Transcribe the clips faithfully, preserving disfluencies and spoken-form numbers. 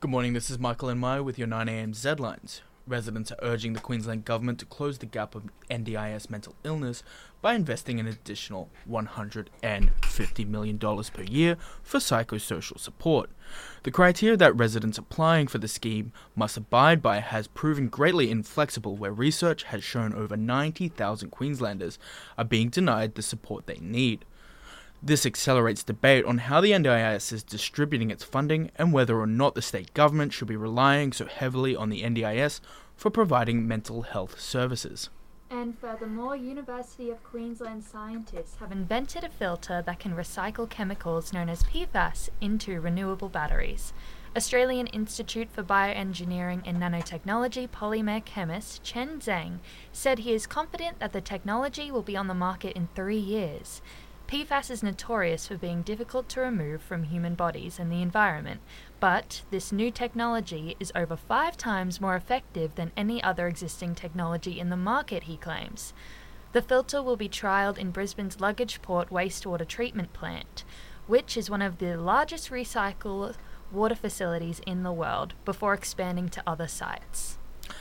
Good morning, this is Michael and Maya with your nine a m Z-Lines. Residents are urging the Queensland Government to close the gap of N D I S mental illness by investing an additional one hundred fifty million dollars per year for psychosocial support. The criteria that residents applying for the scheme must abide by has proven greatly inflexible, where research has shown over ninety thousand Queenslanders are being denied the support they need. This accelerates debate on how the N D I S is distributing its funding and whether or not the state government should be relying so heavily on the N D I S for providing mental health services. And furthermore, University of Queensland scientists have invented a filter that can recycle chemicals known as P FAS into renewable batteries. Australian Institute for Bioengineering and Nanotechnology polymer chemist Chen Zhang said he is confident that the technology will be on the market in three years. P FAS is notorious for being difficult to remove from human bodies and the environment, but this new technology is over five times more effective than any other existing technology in the market, he claims. The filter will be trialled in Brisbane's Luggage Port wastewater treatment plant, which is one of the largest recycle water facilities in the world, before expanding to other sites.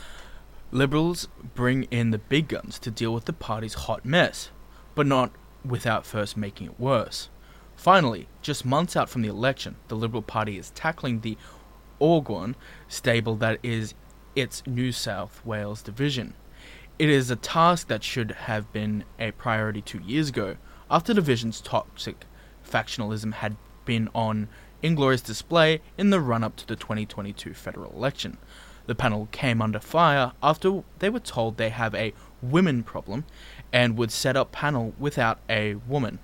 Liberals bring in the big guns to deal with the party's hot mess, but not without first making it worse. Finally, just months out from the election, the Liberal Party is tackling the Orgone stable that is its New South Wales division. It is a task that should have been a priority two years ago, after the division's toxic factionalism had been on inglorious display in the run-up to the twenty twenty-two federal election. The panel came under fire after they were told they have a women problem and would set up panel without a woman.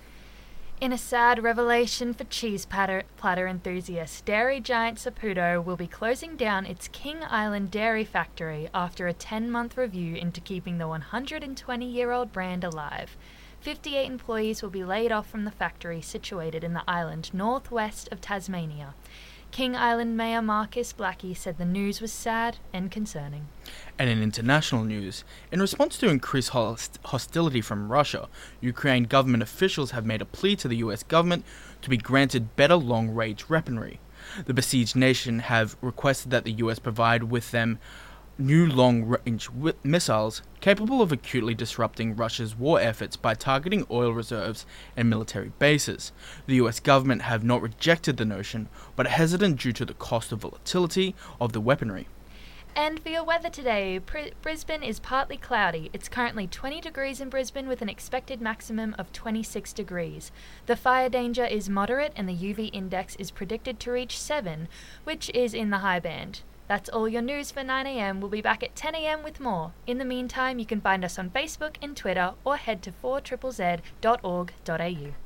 In a sad revelation for cheese platter, platter enthusiasts, dairy giant Saputo will be closing down its King Island dairy factory after a ten-month review into keeping the one hundred twenty-year-old brand alive. fifty-eight employees will be laid off from the factory situated in the island northwest of Tasmania. King Island Mayor Marcus Blackie said the news was sad and concerning. And in international news, in response to increased host- hostility from Russia, Ukraine government officials have made a plea to the U S government to be granted better long-range weaponry. The besieged nation have requested that the U S provide with them new long-range wi- missiles capable of acutely disrupting Russia's war efforts by targeting oil reserves and military bases. The U S government have not rejected the notion, but are hesitant due to the cost of volatility of the weaponry. And for your weather today, Pr- Brisbane is partly cloudy. It's currently twenty degrees in Brisbane with an expected maximum of twenty-six degrees. The fire danger is moderate and the U V index is predicted to reach seven, which is in the high band. That's all your news for nine a m. We'll be back at ten a m with more. In the meantime, you can find us on Facebook and Twitter or head to four Z Z Z dot org dot a u.